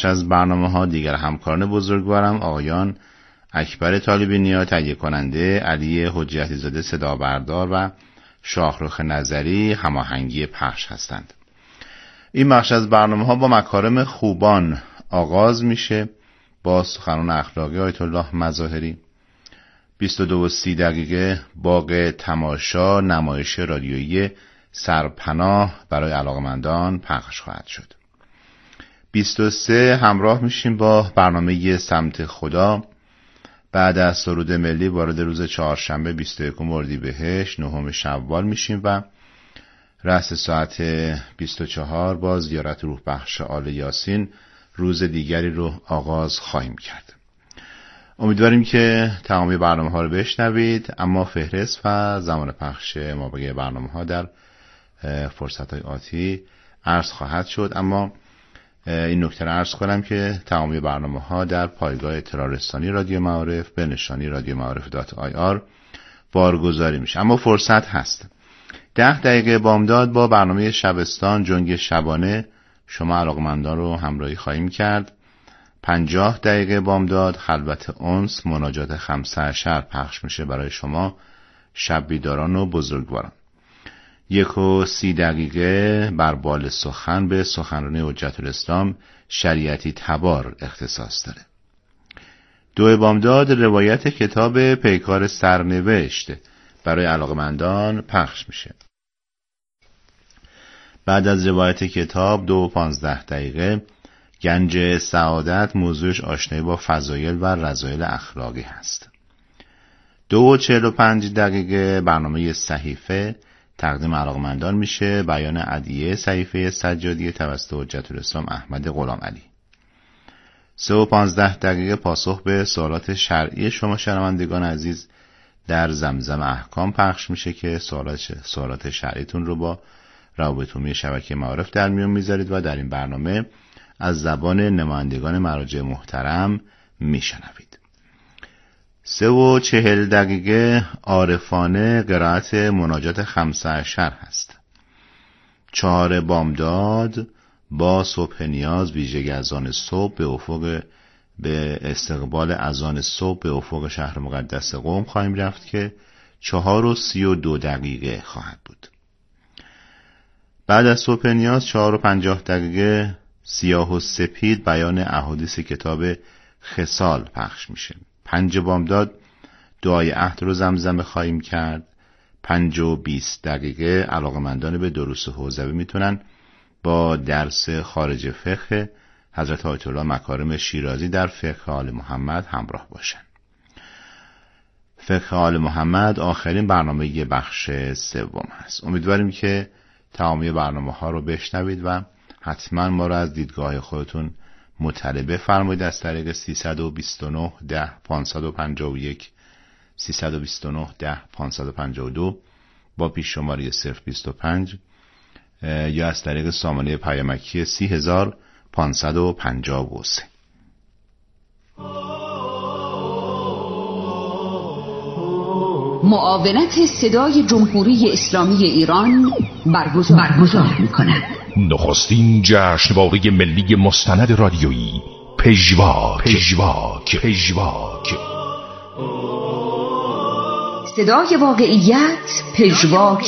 بخش از برنامه‌ها دیگر همکاران بزرگوارم آقایان اکبر طالبی نیا تهیه کننده، علی حجتی زاده صدا بردار و شاهرخ نظری هماهنگی پخش هستند. این بخش از برنامه‌ها با مکارم خوبان آغاز میشه با سخنان اخلاقی آیت الله مظاهری. 22:30 باغ تماشا نمایش رادیویی سرپناه برای علاقمندان پخش خواهد شد. 23 همراه میشیم با برنامه سمت خدا. بعد از سرود ملی وارد روز چهارشنبه 21 اردیبهشت 9 شوال میشیم و رأس ساعت 24 با زیارت روح بخش آل یاسین روز دیگری رو آغاز خواهیم کرد. امیدواریم که تمامی برنامه‌ها رو بشنوید، اما فهرست و زمان پخش ما بقیه برنامه‌ها در فرصت‌های آتی عرض خواهد شد. اما این نکته را عرض کنم که تمامی برنامه‌ها در پایگاه اطلاع رسانی رادیو معارف به نشانی radioma'arif.ir بارگذاری میشه، اما فرصت هست. 10 دقیقه بامداد با برنامه شبستان جنگ شبانه شما علاقمندان رو همراهی خواهیم کرد. 50 دقیقه بامداد خلوت انس مناجات 15 پخش میشه برای شما شب بیداران و بزرگواران. 1:30 بر بال سخن به سخنرانی حجت الاسلام شریعتی تبار اختصاص داره. 2 بامداد روایت کتاب پیکار سرنوشت برای علاقمندان پخش میشه. بعد از روایت کتاب 2:15 گنج سعادت موضوعش آشنایی با فضایل و رذایل اخلاقی هست. 2:45 برنامه صحیفه تقدیم علاقمندان میشه، بیان ادعیه صحیفه سجادی توسط حجت الاسلام احمد غلام علی. 3:15 پاسخ به سوالات شرعی شما شنوندگان عزیز در زمزم احکام پخش میشه که سوالات شرعیتون رو با روابط عمومی شبکه معارف در میون میذارید و در این برنامه از زبان نمایندگان مراجع محترم میشنوید. 3:40 عارفانه قرائت مناجات 15 هست. 4 بامداد با صبح نیاز ویژگی اذان صبح به استقبال اذان صبح به افق شهر مقدس قم خواهیم رفت که 4:32 خواهد بود. بعد از صبح نیاز 4:50 سیاه و سپید بیان احادیث کتاب خصال پخش میشه. 5 بامداد دعای عهد رو زمزمه خواهیم کرد. 5:20 علاقمندان به دروس حوزوی میتونن با درس خارج فقه حضرت آیت الله مکارم شیرازی در فقه آل محمد همراه باشن. فقه آل محمد آخرین برنامه بخش سوم هست. امیدواریم که تمامی برنامه‌ها رو بشنوید و حتما ما رو از دیدگاه خودتون مطلع بفرمایید از طریق 329 10 551 329 10 552 با پیش شماره 025 یا از طریق سامانه پیامکی 30553. معاونت صدای جمهوری اسلامی ایران برگزار می‌کند. نخستین جشنواره ملی مستند رادیویی پژواک. صدای واقعیت، پژواک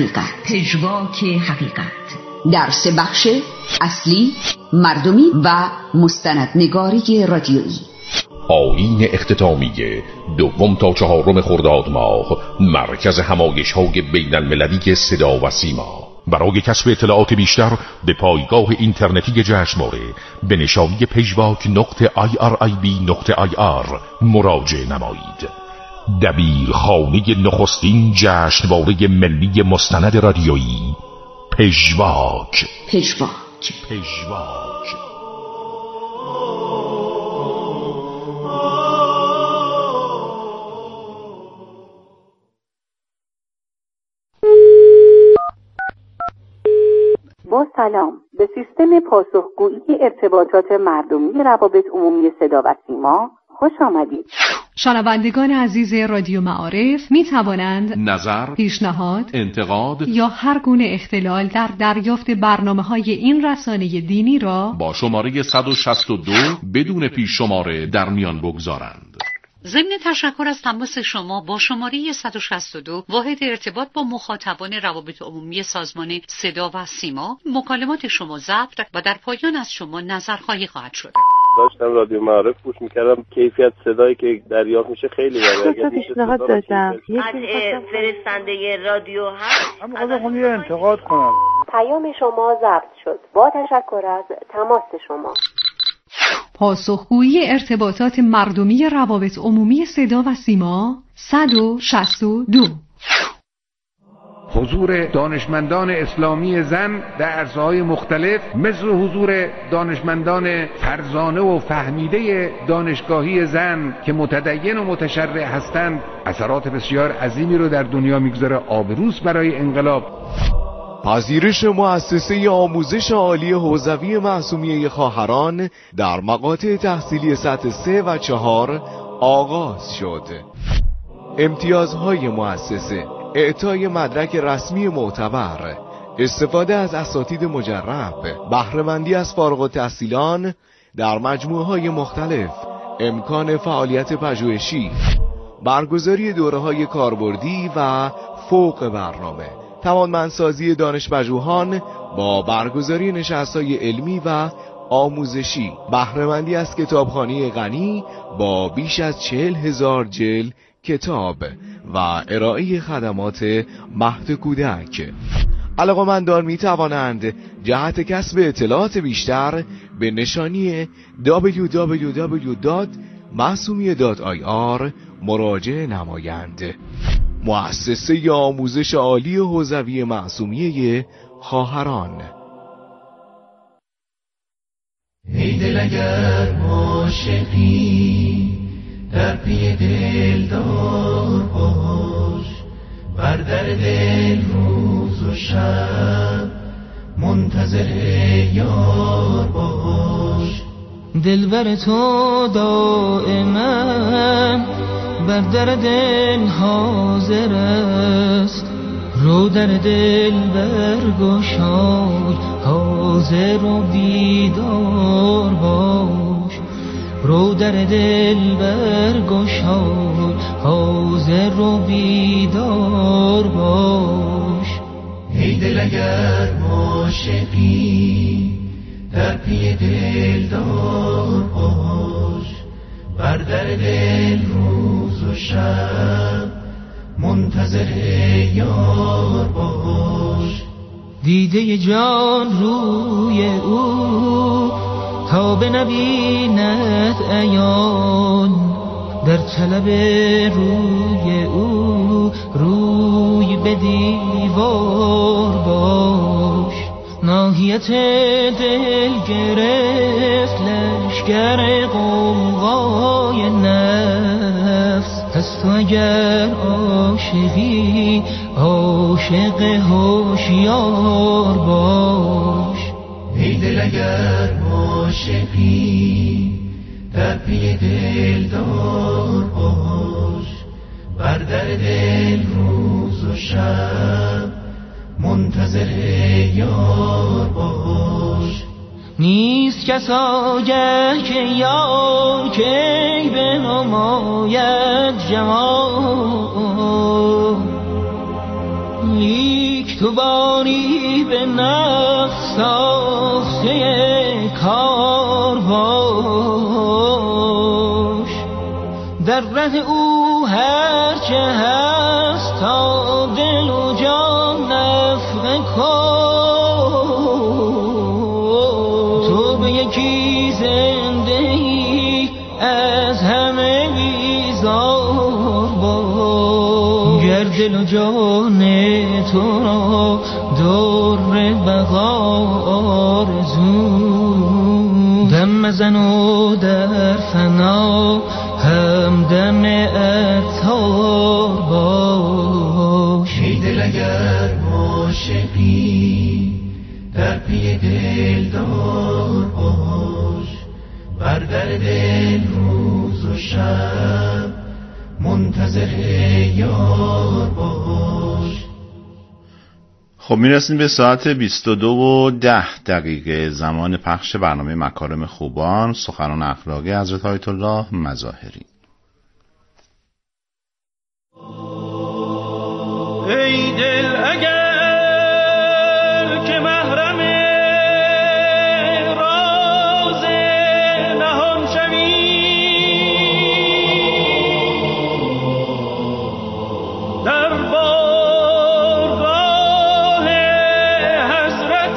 حقیقت در 3 بخش اصلی، مردمی و مستندنگاری رادیویی. آیین اختتامیه 2 تا 4 خرداد ماه مرکز همایش‌های بین‌المللی صدا و سیما. برای کسب اطلاعات بیشتر به پایگاه اینترنتی جشنواره به نشانی pejvac.irib.ir مراجعه نمایید. دبیرخانه نخستین جشنواره ملی مستند رادیویی پژواک. با سلام، به سیستم پاسخگویی ارتباطات مردمی روابط عمومی صدا و سیما خوش آمدید. شنوندگان عزیز رادیو معارف می توانند نظر، پیشنهاد، انتقاد یا هر گونه اختلال در دریافت برنامه‌های این رسانه دینی را با شماره 162 بدون پیش شماره در میان بگذارند. ضمن تشکر از تماس شما با شماره 162 واحد ارتباط با مخاطبان روابط عمومی سازمان صدا و سیما، مکالمات شما ضبط و در پایان از شما نظرخواهی خواهد شد. داشتم رادیو معارف گوش میکردم، کیفیت صدایی که دریافت میشه خیلی بالا. پیشنهاد دادم فرستنده رادیو هست. من یه انتقاد کنم. پیام شما ضبط شد. با تشکر از تماس شما. پاسخگویی ارتباطات مردمی روابط عمومی صدا و سیما 162. حضور دانشمندان اسلامی زن در عرصه‌های مختلف مثل حضور دانشمندان فرزانه و فهمیده دانشگاهی زن که متدین و متشرع هستند اثرات بسیار عظیمی رو در دنیا میگذاره. آبروس برای انقلاب. پذیرش مؤسسه آموزش عالی حوزوی معصومیه خواهران در مقاطع تحصیلی سطح 3 و 4 آغاز شد. امتیازهای مؤسسه: اعطای مدرک رسمی معتبر، استفاده از اساتید مجرب، بهره‌مندی از فارغ التحصیلان در مجموعه‌های مختلف، امکان فعالیت پژوهشی، برگزاری دوره‌های کاربردی و فوق برنامه، توانمندسازی دانش پژوهان با برگزاری نشست‌های علمی و آموزشی، بهره‌مندی از کتابخانه غنی با بیش از 40,000 جلد کتاب و ارائه خدمات مهد کودک. علاقه‌مندان می توانند جهت کسب اطلاعات بیشتر به نشانی www.masumie.ir مراجعه نمایند. مؤسسه آموزش عالی حوزوی معصومیه خواهران. ای دل اگر عاشقی در پی دلدار باش، بر در دل روز و شب منتظر یار باش. دلبر تو دائما بر در دل حاضر است، رو در دل برگشای حاضر و بیدار باش. رو در دل برگشای حاضر و بیدار باش. ای دل اگر عاشقی در پی دلدار باش، بر در دل روز و شب منتظر یار باش. دیده جان روی او تا بنبیند عیان، در طلب روی او روی به دیوار باش. ناحیت دل گرفت لشگر غوغای نفس، پس تو اگر عاشقی عاشق هوشیار باش. ای دل اگر عاشقی در پی دلدار باش، بر در دل روز و شب منتظر یار باش. نیست کس آگه که یار کی به نماید جمال، لیک تو باری به نفس ساخته کار باش. در ره او هرچه هست تا دل و جان نفع کن، تو به یکی زنده ای از همه بیزار باش. گر دل و جان تو را در بقا آرزو، دم مزن و در فنا همدم عطار باش. ای دل اگر عاشقی در پی دلدار باش، بر در دل روز و شب منتظر یار باش. خب میرسیم به ساعت 22:10 زمان پخش برنامه مکارم خوبان، سخنان اخلاقی حضرت آیت الله مظاهری. ای دل اگر که محرم راز نهان شوی، در بارگاه حضرت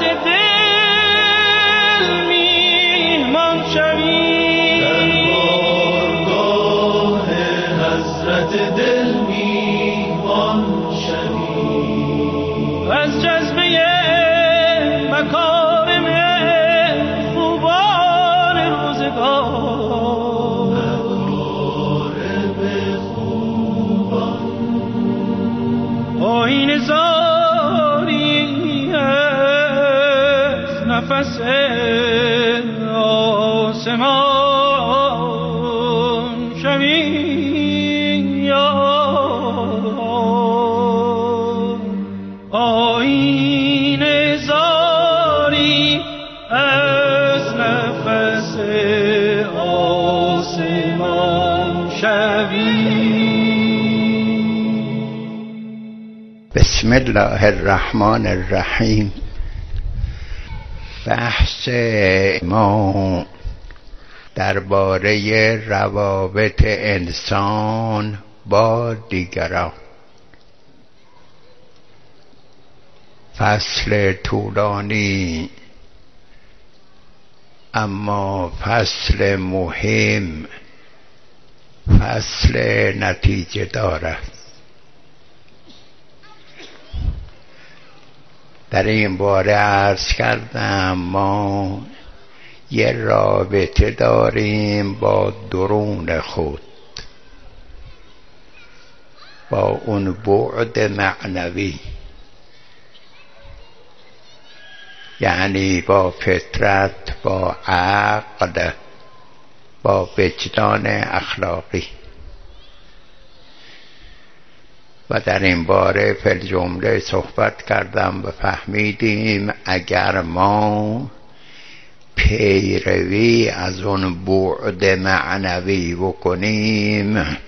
دل میهمان شوی، در بارگاه حضرت دل میهمان شوی، از جذبه مکارم خوبان روزگار، مکارم خوبان آیین زاری از نفس آسمان شوی، آیین زاری از نفس آسمان شوی. بسم الله الرحمن الرحیم. بحث ما درباره روابط انسان با دیگران. فصل طولانی اما فصل مهم، فصل نتیجه دارد. در این باره عرض کردم ما یه رابطه داریم با درون خود، با اون بعد معنوی، یعنی با فطرت، با عقل، با وجدان اخلاقی. و در این باره فی الجمله صحبت کردم و فهمیدیم اگر ما پیروی از اون بعد معنوی بکنیم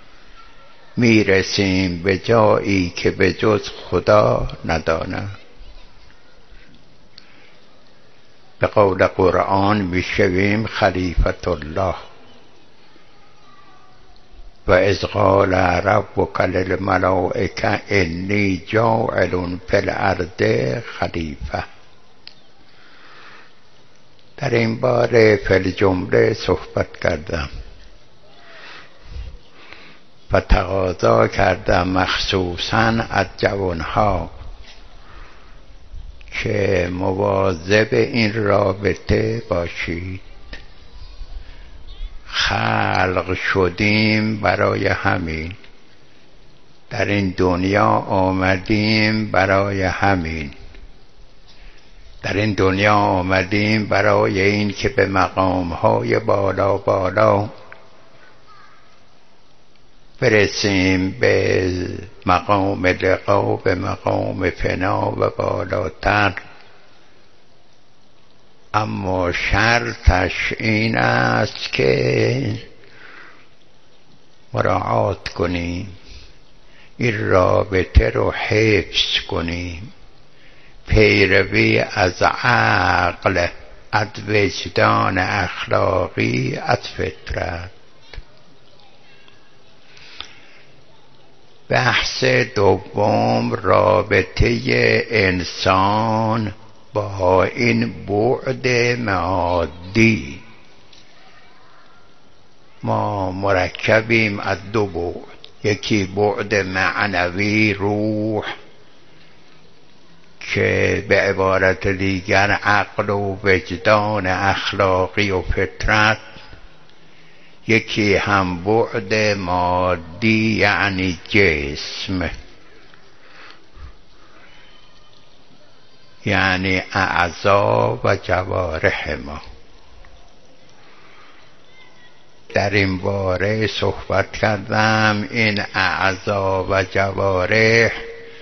میرسیم به جایی که به جز خدا ندانم. به قول قرآن میشویم خلیفت الله. و اذ قال ربک للملائکه انی جاعل فی الارض خلیفه. در این باره فی الجمله صحبت کردم و تقاضا کردم مخصوصاً از جوانها که مواظب این رابطه باشید. خلق شدیم برای همین، در این دنیا آمدیم برای همین، در این دنیا آمدیم برای این که به مقام‌های بالا بالا برسیم، به مقام لقا، به مقام فنا و بالاتر. اما شرطش این است که مراعات کنیم، این رابطه رو حفظ کنیم، پیروی از عقل، از وجدان اخلاقی، از فطرت. بحث دوم رابطه انسان با این بعد مادی. ما مرکبیم از دو بعد، یکی بعد معنوی روح که به عبارت دیگر عقل و وجدان اخلاقی و فطرت، یکی هم بعد مادی یعنی جسم، یعنی اعضا و جوارح ما. در این باره صحبت کردم. این اعضا و جوارح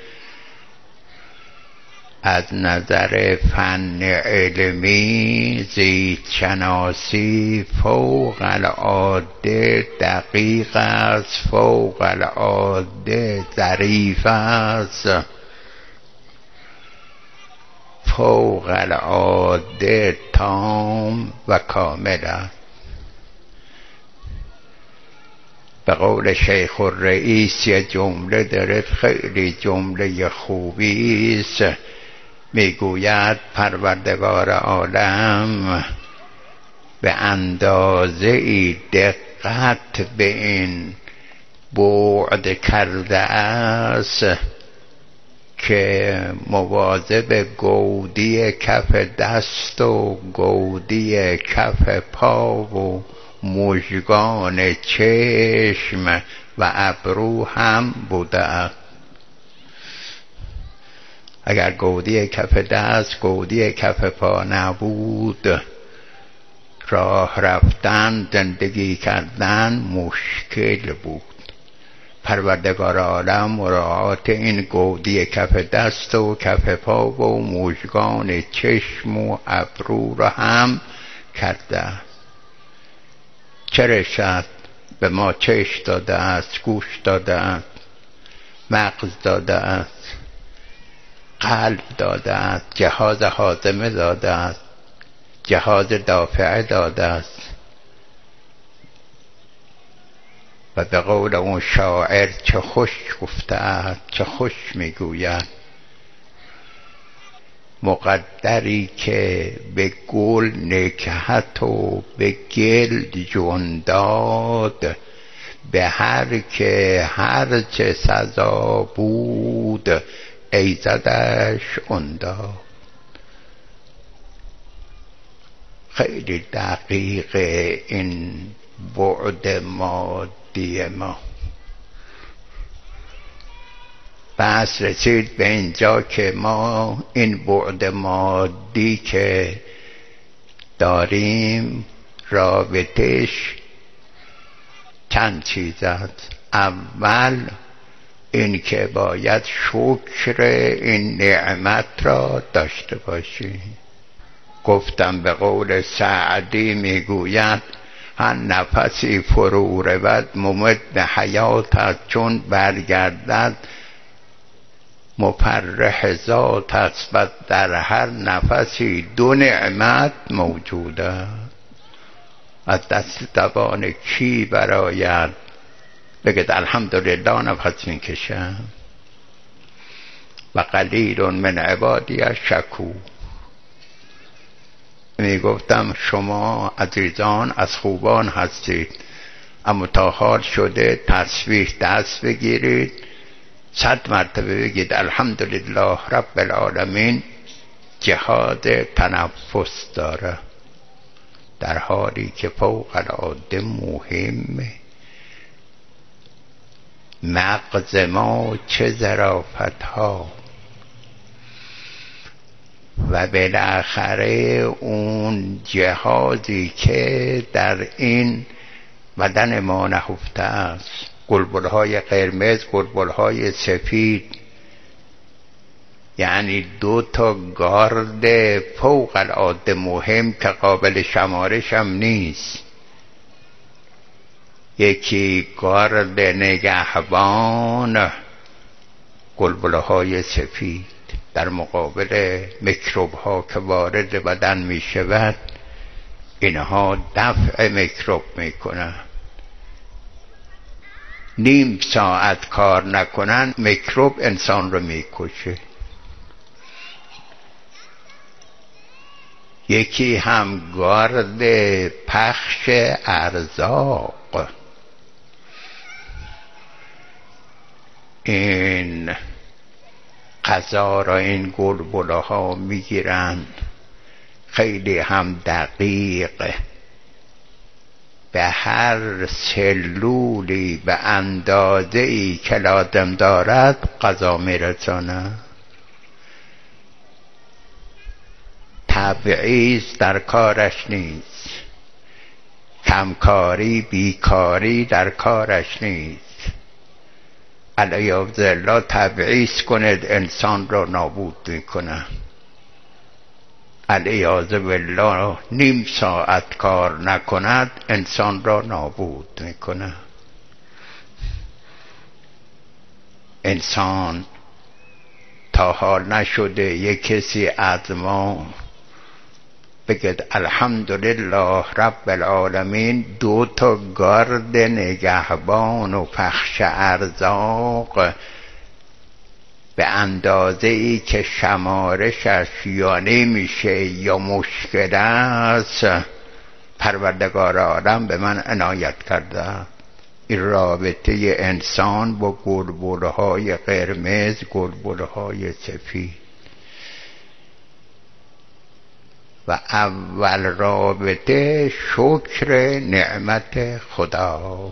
از نظر فن علمی زیستشناسی فوق العاده دقیق است، فوق العاده ظریف است، فوق العاده تام و کامل است. به قول شیخ الرئیس یه جمله داره، خیلی جمله خوبی است. میگوید پروردگار عالم به اندازه ای دقت به این بعد کرده است که مواظب گودی کف دست و گودی کف پا و مژگان چشم و ابرو هم بوده است. اگر گودی کف دست گودی کف پا نبود، راه رفتن زندگی کردن مشکل بود. پروردگار عالم مراعات این گودی کف دست و کف پا و مژگان چشم و ابرو را هم کرده. چه رسد به ما چشم داده است، گوش داده است، مغز داده است، قلب داده است، جهاز هاضمه داده است، جهاز دافعه داده است. و به قول اون شاعر چه خوش گفته است، چه خوش میگوید: مقدری که به گل نکهت و به گل جون داد، به هر که هر چه سزا بود ایزدش اون داد. خیلی دقیق این بعد مادی ما. بس رسید به اینجا که ما این بعد مادی که داریم رابطش چند چیز است. اول این که باید شکر این نعمت را داشته باشیم. گفتم به قول سعدی میگوید: هر نفسی فرو رود ممد حیات است، چون برگردد مفرح ذات است. و در هر نفسی دو نعمت موجود است. از دست زبان کی براید بگید الحمدلله نفس میکشم؟ و قلیل من عبادی الشکور. میگفتم شما عزیزان از خوبان هستید، اما تا حال شده تسبیح دست بگیرید 100 مرتبه بگید الحمدلله رب العالمین، جهاد تنفس داره، در حالی که فوق العاده مهمه. مغز ما چه ظرافت ها، و بالاخره اون جهازی که در این بدن ما نهفته است، گلبلهای قرمز، گلبلهای سفید، یعنی 2 تا گارد فوق العاده مهم که قابل شمارش هم نیست. یکی گارد نگهبان، گلبلهای سفید، در مقابل میکروب ها که وارد بدن می شود اینها دفع میکروب می کنن. نیم ساعت کار نکنن میکروب انسان رو می کشه. یکی هم گارد پخش ارزاق، این غذا را این گلبله ها میگیرند، خیلی هم دقیق به هر سلولی به اندازه ای که لازم دارد غذا میرساند. تبعیض در کارش نیست، کمکاری بیکاری در کارش نیست. علیاذ بالله تبعیض کند انسان را نابود میکنه. علیاذ بالله نیم ساعت کار نکند انسان را نابود میکنه. انسان تا حال نشده یک کسی از ما بگد الحمدلله رب العالمین 2 گارد نگهبان و پخش ارزاق به اندازه ای که شمارشش یا نمیشه یا مشکل است پروردگار عالم به من عنایت کرده. این رابطه انسان با گلبرهای قرمز، گلبرهای سفید و اول رابطه شکر نعمت خدا.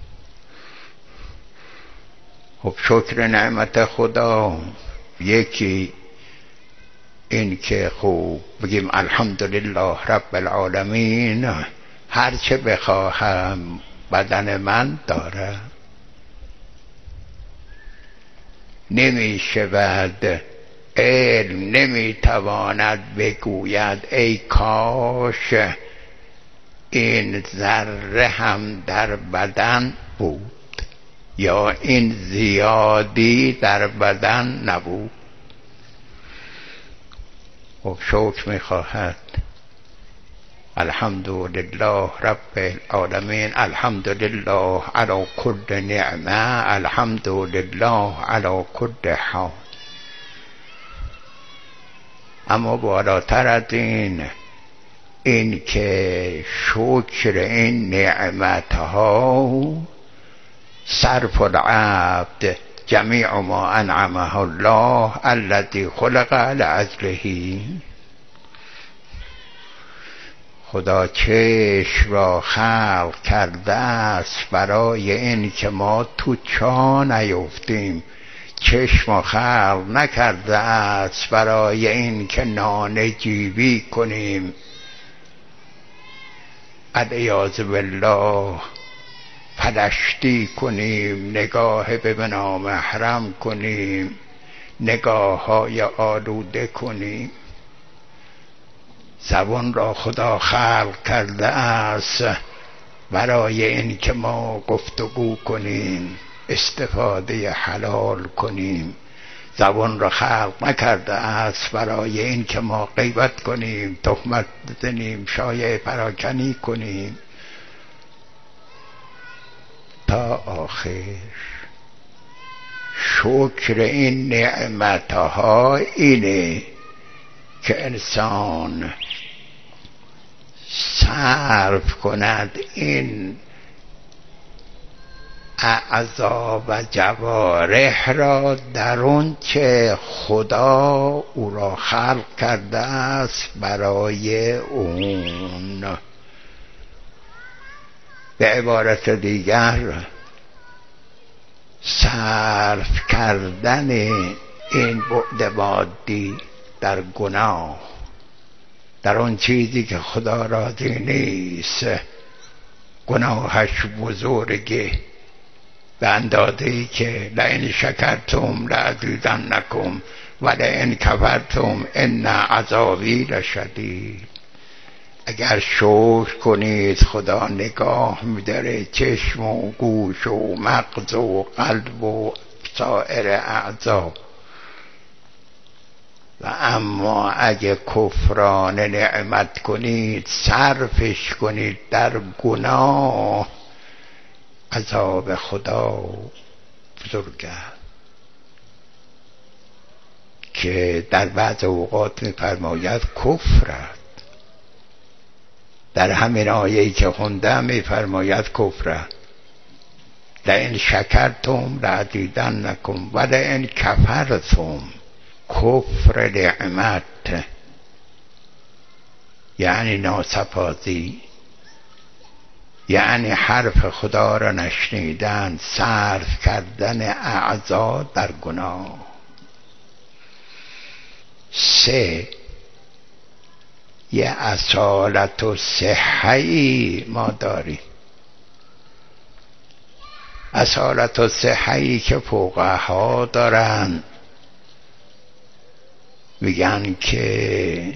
خب شکر نعمت خدا یکی این که خوب بگیم الحمدلله رب العالمین هرچه بخواهم بدن من داره. نمی شود علم نمیتواند بگوید ای کاش این ذره هم در بدن بود یا این زیادی در بدن نبود. و شکر میخواهد. الحمدلله رب العالمین، الحمدلله علی کل نعمه، الحمدلله علی کل حال. اما بالاتر از این که شکر این نعمتها صرف العبد جمیع ما انعمه الله الذی خلق لاجله. خدا چشم را خلق کرده است برای این که ما تو چاه نیفتیم. چشم را خلق نکرده است برای این که نان جیبی کنیم. علیاذ بالله پلشتی کنیم، نگاه به نامحرم کنیم، نگاه های آلوده کنیم. زبان را خدا خلق کرده است برای این که ما گفتگو کنیم، استفاده حلال کنیم. زبان را خلق نکرده است برای این که ما غیبت کنیم، تهمت بزنیم، شایعه پراکنی کنیم. تا آخر شکر این نعمتها اینه که انسان صرف کند این اعضا و جوارح را در اون چه خدا او را خلق کرده است برای اون. به عبارت دیگر صرف کردن این بعد مادی در گناه، در اون چیزی که خدا راضی نیست، گناهش بزرگه به اندازه‌ای که لئن شکرتم لأزیدنکم و لئن کفرتم ان عذابی لشدید. اگر شکر کنید خدا نگاه می‌داره چشم و گوش و مغز و قلب و سایر اعضا. و اما اگه کفران نعمت کنید، صرفش کنید در گناه، عذاب خدا بزرگه که در بعض اوقات می‌فرماید کفرت. در همین آیه‌ای که خوندم می‌فرماید کفرت. لئن شکرتم لأزیدنکم و لئن کفرتم، کفر نعمت یعنی ناسپاسی، یعنی حرف خدا را نشنیدن، صرف کردن اعضا در گناه. 3 یه اصالت و صحه‌ای ما داریم. اصالت و صحه‌ای که فقها دارن، میگن که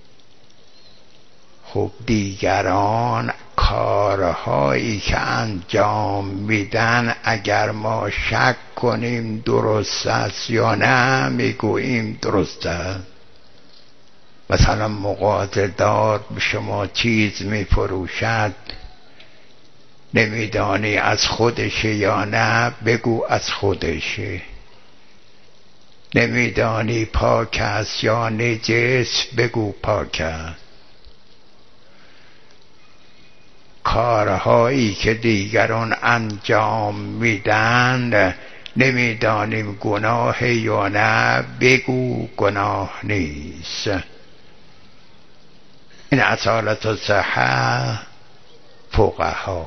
خب دیگران کارهایی که انجام میدن اگر ما شک کنیم درست است یا نه میگوییم درست است. مثلا مغازه‌دار به شما چیز میفروشد، نمیدانی از خودشه یا نه بگو از خودشه. نمیدانی پاک است یا نجس بگو پاک است. کارهایی که دیگران انجام میدن نمیدانیم گناه یا نه بگو گناه نیست. این اصالت و صحه فقها.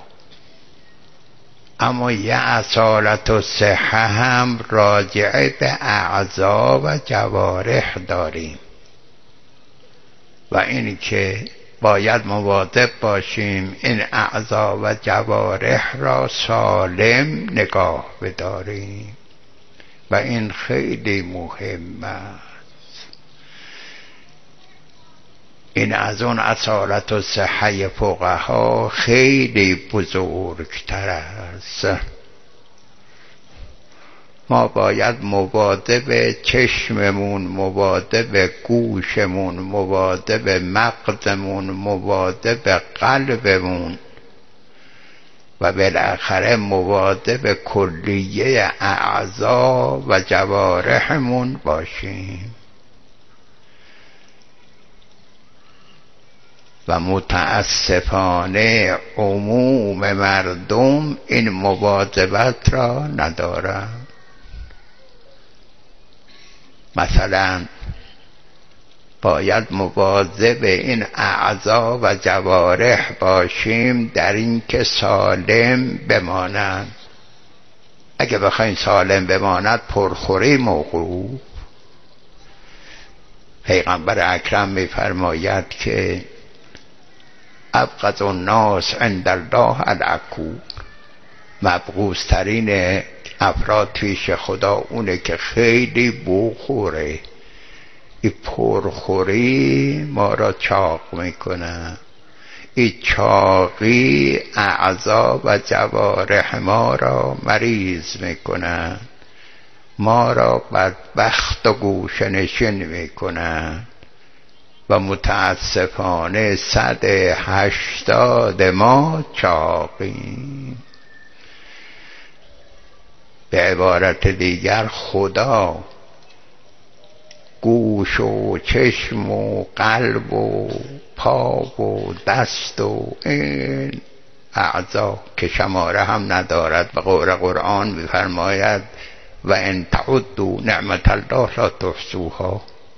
اما یه اصالت و صحه هم راجع به اعضا و جوارح داریم و این که باید مواظب باشیم این اعضا و جوارح را سالم نگاه بداریم و این خیلی مهم است. این از اون اصالت و صحه فقها خیلی بزرگتر است. ما باید مواظب چشممون، مواظب گوشمون، مواظب مغزمون، مواظب قلبمون و بالاخره مواظب کلیه اعضا و جوارحمون باشیم. و متاسفانه عموم مردم این مواظبت را ندارند. مثلا باید مواظب این اعضا و جوارح باشیم در این که سالم بمانند. اگه بخواین سالم بماند پرخوری موقوف. پیغمبر اکرم می‌فرماید که ابغض الناس عند الله العقول، مبغوض ترین افراد پیش خدا اونه که خیلی بخوره. این پرخوری ما را چاق میکنه. این چاقی اعضا و جوارح ما را مریض میکنه، ما را بدبخت و گوشه‌نشین میکنه و متاسفانه 180 ما چاقیم. به عبارت دیگر خدا گوش و چشم و قلب و پا و دست و این اعضا که شماره هم ندارد و قرآن می‌فرماید و ان تعدوا نعمت الله لا تحصوها.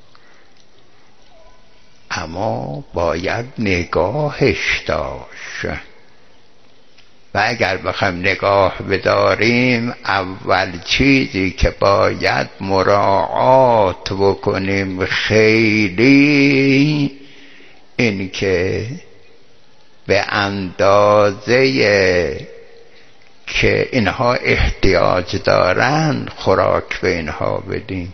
اما باید نگاهش داشت و اگر بخوایم نگاه بداریم اول چیزی که باید مراعات بکنیم خیلی این که به اندازه که اینها احتیاج دارن خوراک به اینها بدیم.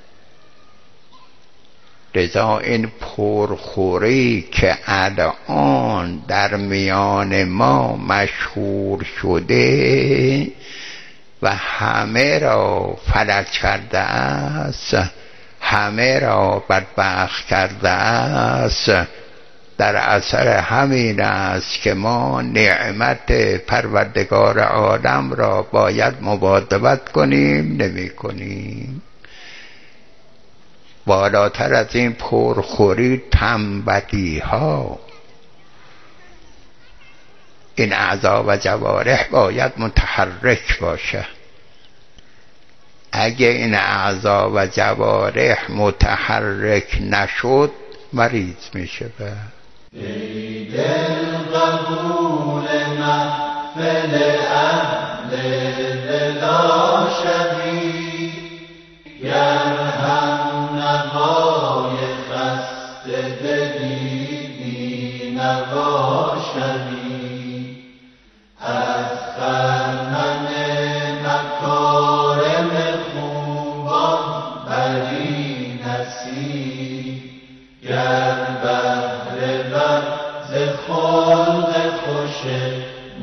لذا این پرخوری که الان در میان ما مشهور شده و همه را فلج کرده است، همه را بدبخت کرده است، در اثر همین است که ما نعمت پروردگار عالم را باید مواظبت کنیم، نمی کنیم. بالاتر از این پرخوری تنبلی ها. این اعضا و جوارح باید متحرک باشه. اگه این اعضا و جوارح متحرک نشد مریض میشه. ای دل قبول محفل اهل دلا شوی